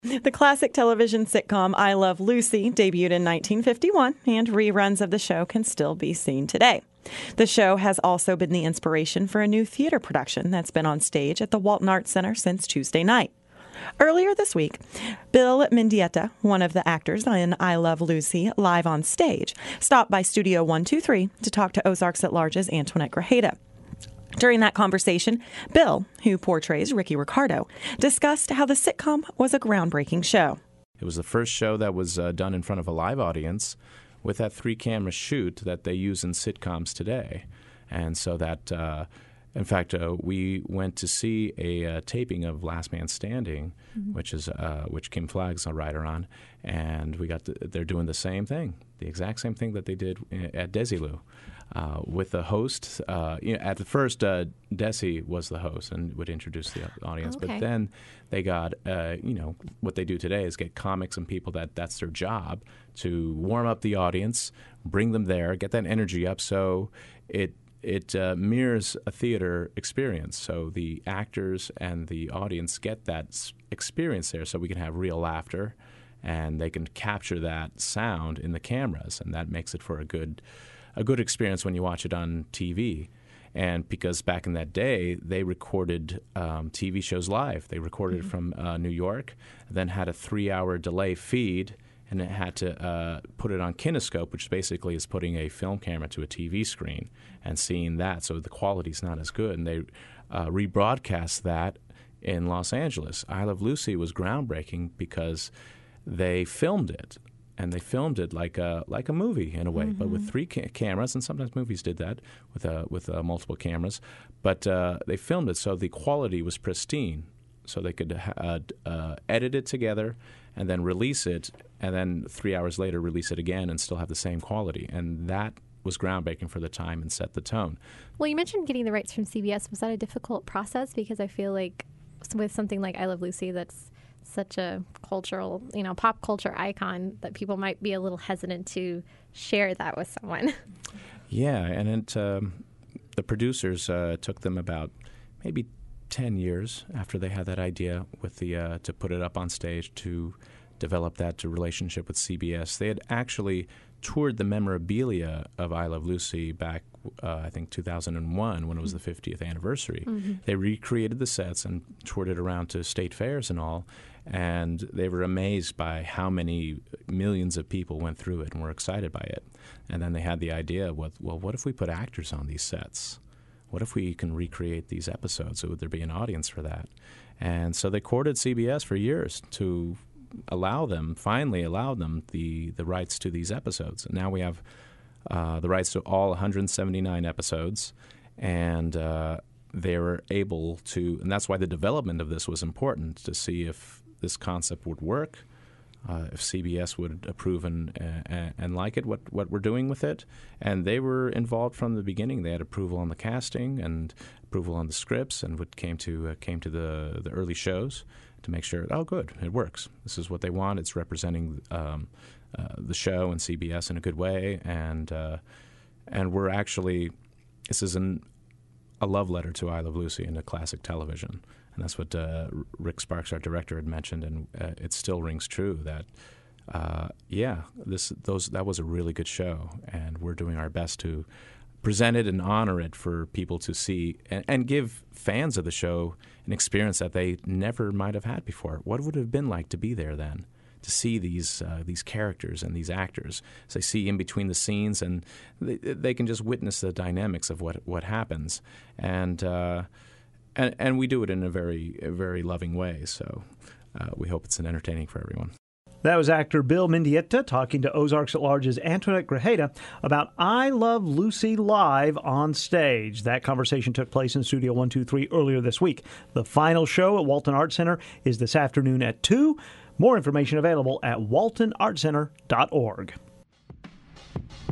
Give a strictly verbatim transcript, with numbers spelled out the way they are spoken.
The classic television sitcom I Love Lucy debuted in nineteen fifty-one, and reruns of the show can still be seen today. The show has also been the inspiration for a new theater production that's been on stage at the Walton Arts Center since Tuesday night. Earlier this week, Bill Mendieta, one of the actors in I Love Lucy live on stage, stopped by Studio one two three to talk to Ozarks at Large's Antoinette Grajeda. During that conversation, Bill, who portrays Ricky Ricardo, discussed how the sitcom was a groundbreaking show. It was the first show that was uh, done in front of a live audience with that three-camera shoot that they use in sitcoms today. And so that, uh, in fact, uh, we went to see a uh, taping of Last Man Standing, mm-hmm. which is uh, which Kim Flagg's a writer on, and we got to, they're doing the same thing, the exact same thing that they did at Desilu. Uh, with the host, uh, you know, at the first, uh, Desi was the host and would introduce the audience. Okay. But then they got, uh, you know, what they do today is get comics and people that that's their job to warm up the audience, bring them there, get that energy up, so it it uh, mirrors a theater experience. So the actors and the audience get that experience there, so we can have real laughter, and they can capture that sound in the cameras, and that makes it for a good. a good experience when you watch it on T V. And because back in that day, they recorded um, T V shows live. They recorded mm-hmm. it from uh, New York, then had a three-hour delay feed, and it had to uh, put it on kinescope, which basically is putting a film camera to a T V screen and seeing that. So the quality's not as good. And they uh, rebroadcast that in Los Angeles. I Love Lucy was groundbreaking because they filmed it. And they filmed it like a like a movie in a way, mm-hmm. but with three ca- cameras. And sometimes movies did that with uh, with uh, multiple cameras. But uh, they filmed it so the quality was pristine, so they could uh, uh, edit it together and then release it, and then three hours later release it again and still have the same quality. And that was groundbreaking for the time and set the tone. Well, you mentioned getting the rights from C B S. Was that a difficult process? Because I feel like with something like I Love Lucy, that's such a cultural, you know, pop culture icon, that people might be a little hesitant to share that with someone. Yeah, and it, um, the producers uh, took them about maybe ten years after they had that idea with the uh, to put it up on stage to develop that to relationship with C B S. They had actually toured the memorabilia of I Love Lucy back, uh, I think, two thousand one when it was the fiftieth anniversary. Mm-hmm. They recreated the sets and toured it around to state fairs and all, and they were amazed by how many millions of people went through it and were excited by it. And then they had the idea, well, well what if we put actors on these sets? What if we can recreate these episodes? Would there be an audience for that? And so they courted C B S for years to allow them, finally allow them the, the rights to these episodes. And now we have uh, the rights to all one hundred seventy-nine episodes, and uh, they were able to, and that's why the development of this was important, to see if this concept would work, uh, if C B S would approve and uh, and like it, what, what we're doing with it. And they were involved from the beginning. They had approval on the casting and approval on the scripts, and what came to uh, came to the, the early shows to make sure, oh, good, it works. This is what they want. It's representing um, uh, the show and C B S in a good way. And uh, and we're actually, this is an, a love letter to I Love Lucy and to classic television. And that's what uh, Rick Sparks, our director, had mentioned, and uh, it still rings true that, uh, yeah, this those that was a really good show, and we're doing our best to present it and honor it for people to see, and, and give fans of the show an experience that they never might have had before. What would it have been like to be there then, to see these uh, these characters and these actors, as they see in between the scenes, and they, they can just witness the dynamics of what what happens, and uh, and and we do it in a very a very loving way. So uh, we hope it's entertaining for everyone. That was actor Bill Mendieta talking to Ozarks at Large's Antoinette Grajeda about I Love Lucy live on stage. That conversation took place in Studio one two three earlier this week. The final show at Walton Arts Center is this afternoon at two. More information available at walton art center dot org.